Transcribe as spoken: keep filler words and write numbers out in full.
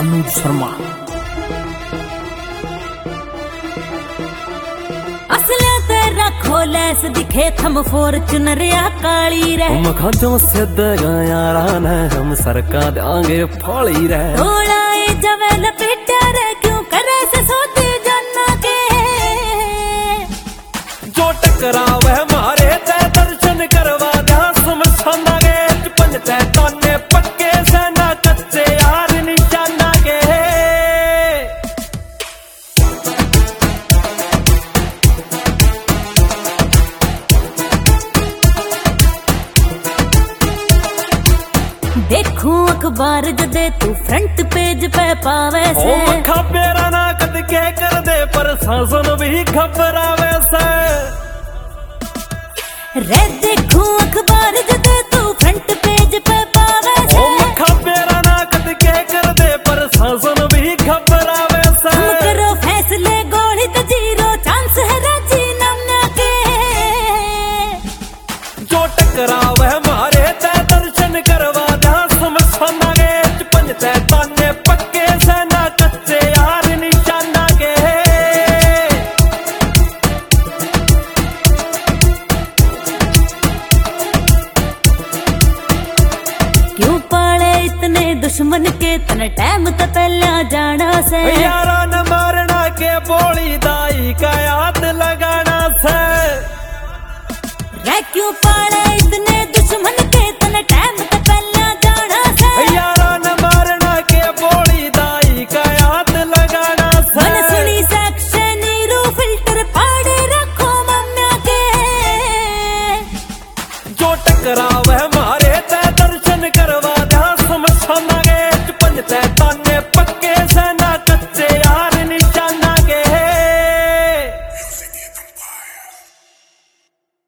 अनुज शर्मा। असलिया तेरा खोलैस दिखे थम फॉर्च्यूनरिया काली रे। मखाजों से यारा ने हम सरका देंगे फाली रे। थोड़ाए जवे लपेटा रे क्यों करे से सोते जाना के। जो टकरावे मारे ते दर्शन करवा दे समझाना गे। पंजते ताने पक्के से ना कच्चे यार निशाना गे। देखूं अखबार जदे तू फ्रंट पेज पे पावे से। ओ मखा पेरा ना कद के कर दे पर सांसन भी घबरावे से। रे देखूं अखबार जदे तू फ्रंट पेज पे पावे से। ओ मखा पेरा ना कद के कर दे पर सांसन भी घबरावे से। हम करो फैसले गोली तो जीरो चांस है राजी नामना के। जो टकरावे मारे ते दर्शन करवा दे समझाना गे। पंजते ताने पक्के से ना कच्चे यार निशाना गे। क्यों पाले इतने दुश्मन के तने टाइम तो पहला जाना से। यारा न मारना के बोली दाई का याद लगाना से। रे क्यों पाले इतने दुश्मन के